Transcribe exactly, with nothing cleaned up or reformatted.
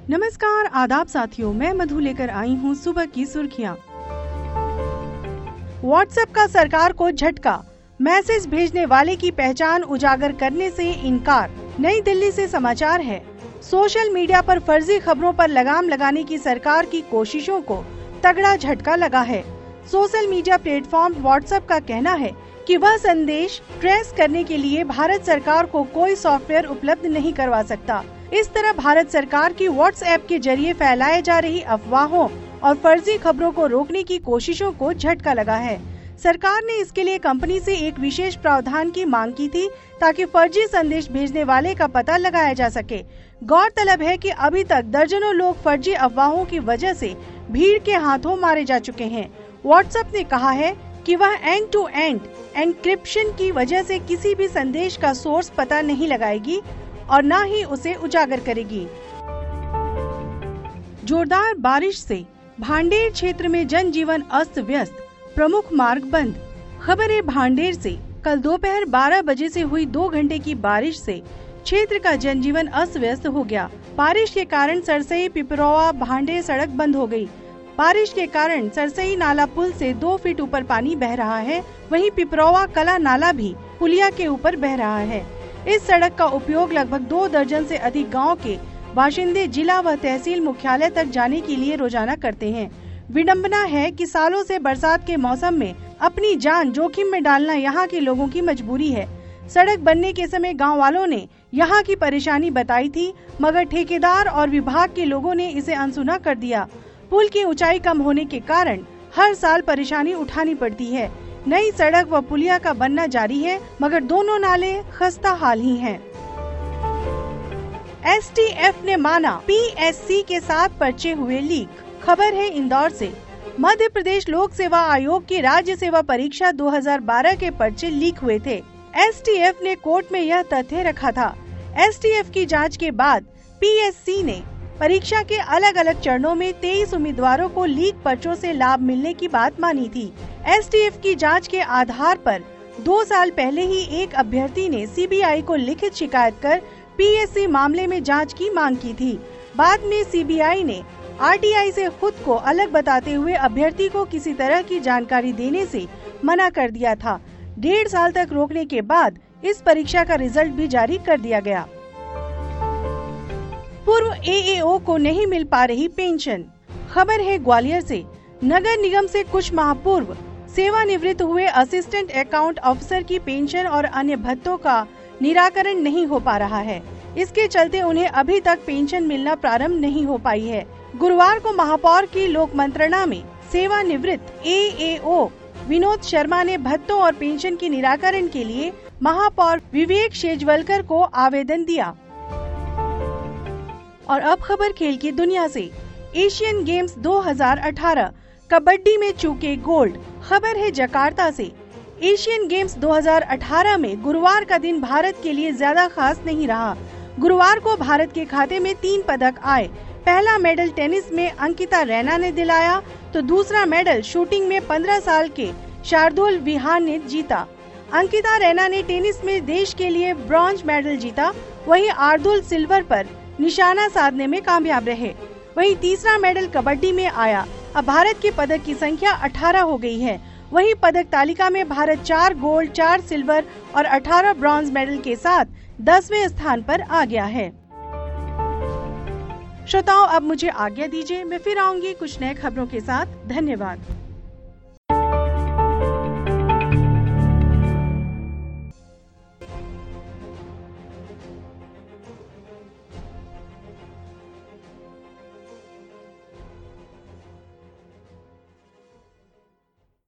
नमस्कार, आदाब साथियों, मैं मधु लेकर आई हूँ सुबह की सुर्खियाँ। व्हाट्सएप का सरकार को झटका, मैसेज भेजने वाले की पहचान उजागर करने से इनकार। नई दिल्ली से समाचार है। सोशल मीडिया पर फर्जी खबरों पर लगाम लगाने की सरकार की कोशिशों को तगड़ा झटका लगा है। सोशल मीडिया प्लेटफॉर्म व्हाट्सएप का कहना है कि वह संदेश ट्रेस करने के लिए भारत सरकार को कोई सॉफ्टवेयर उपलब्ध नहीं करवा सकता। इस तरह भारत सरकार की व्हाट्सएप के जरिए फैलाए जा रही अफवाहों और फर्जी खबरों को रोकने की कोशिशों को झटका लगा है। सरकार ने इसके लिए कंपनी से एक विशेष प्रावधान की मांग की थी ताकि फर्जी संदेश भेजने वाले का पता लगाया जा सके। गौरतलब है कि अभी तक दर्जनों लोग फर्जी अफवाहों की वजह से भीड़ के हाथों मारे जा चुके हैं। व्हाट्सएप ने कहा है कि वह एंड टू एंड एन्क्रिप्शन की वजह से किसी भी संदेश का सोर्स पता नहीं लगाएगी और न ही उसे उजागर करेगी। जोरदार बारिश से भांडेर क्षेत्र में जनजीवन अस्त व्यस्त, प्रमुख मार्ग बंद। खबर है भांडेर से। कल दोपहर बारह बजे से हुई दो घंटे की बारिश से क्षेत्र का जनजीवन अस्त व्यस्त हो गया। बारिश के कारण सरसई पिपरौआ भांडेर सड़क बंद हो गई। बारिश के कारण सरसई नाला पुल से दो फीट ऊपर पानी बह रहा है। वहीं पिपरौआ कला नाला भी पुलिया के ऊपर बह रहा है। इस सड़क का उपयोग लगभग दो दर्जन से अधिक गांव के बाशिंदे जिला व तहसील मुख्यालय तक जाने के लिए रोजाना करते हैं। विडंबना है कि सालों से बरसात के मौसम में अपनी जान जोखिम में डालना यहाँ के लोगों की मजबूरी है। सड़क बनने के समय गांव वालों ने यहाँ की परेशानी बताई थी, मगर ठेकेदार और विभाग के लोगों ने इसे अनसुना कर दिया। पुल की ऊंचाई कम होने के कारण हर साल परेशानी उठानी पड़ती है। नई सड़क व पुलिया का बनना जारी है, मगर दोनों नाले खस्ता हाल ही हैं। एस टी एफ ने माना पी एस सी के साथ पर्चे हुए लीक। खबर है इंदौर से। मध्य प्रदेश लोक सेवा आयोग की राज्य सेवा परीक्षा दो हज़ार बारह के पर्चे लीक हुए थे। एस टी एफ ने कोर्ट में यह तथ्य रखा था। एस टी एफ की जांच के बाद पी एस सी ने परीक्षा के अलग अलग चरणों में तेईस उम्मीदवारों को लीक पर्चों से लाभ मिलने की बात मानी थी। एस टी एफ की जांच के आधार पर दो साल पहले ही एक अभ्यर्थी ने सी बी आई को लिखित शिकायत कर पी एस सी मामले में जांच की मांग की थी। बाद में सी बी आई ने आर टी आई से खुद को अलग बताते हुए अभ्यर्थी को किसी तरह की जानकारी देने से मना कर दिया था। डेढ़ साल तक रोकने के बाद इस परीक्षा का रिजल्ट भी जारी कर दिया गया। पूर्व ए ए ओ को नहीं मिल पा रही पेंशन। खबर है ग्वालियर से। नगर निगम से कुछ माह पूर्व सेवानिवृत्त हुए असिस्टेंट अकाउंट अफसर की पेंशन और अन्य भत्तों का निराकरण नहीं हो पा रहा है। इसके चलते उन्हें अभी तक पेंशन मिलना प्रारंभ नहीं हो पाई है। गुरुवार को महापौर की लोक मंत्रणा में सेवानिवृत्त ए ए ओ विनोद शर्मा ने भत्तों और पेंशन के निराकरण के लिए महापौर विवेक शेजवलकर को आवेदन दिया। और अब खबर खेल की दुनिया से। एशियन गेम्स दो हज़ार अठारह कबड्डी में चूके गोल्ड। खबर है जकार्ता से। एशियन गेम्स दो हज़ार अठारह में गुरुवार का दिन भारत के लिए ज्यादा खास नहीं रहा। गुरुवार को भारत के खाते में तीन पदक आए। पहला मेडल टेनिस में अंकिता रैना ने दिलाया, तो दूसरा मेडल शूटिंग में पंद्रह साल के शार्दुल विहान ने जीता। अंकिता रैना ने टेनिस में देश के लिए ब्रॉन्ज मेडल जीता, वहीं आर्दुल सिल्वर पर निशाना साधने में कामयाब रहे। वहीं तीसरा मेडल कबड्डी में आया। अब भारत के पदक की संख्या अठारह हो गई है। वहीं पदक तालिका में भारत चार गोल्ड, चार सिल्वर और अठारह ब्रॉन्ज मेडल के साथ दसवें स्थान पर आ गया है। श्रोताओं, अब मुझे आज्ञा दीजिए, मैं फिर आऊंगी कुछ नए खबरों के साथ। धन्यवाद।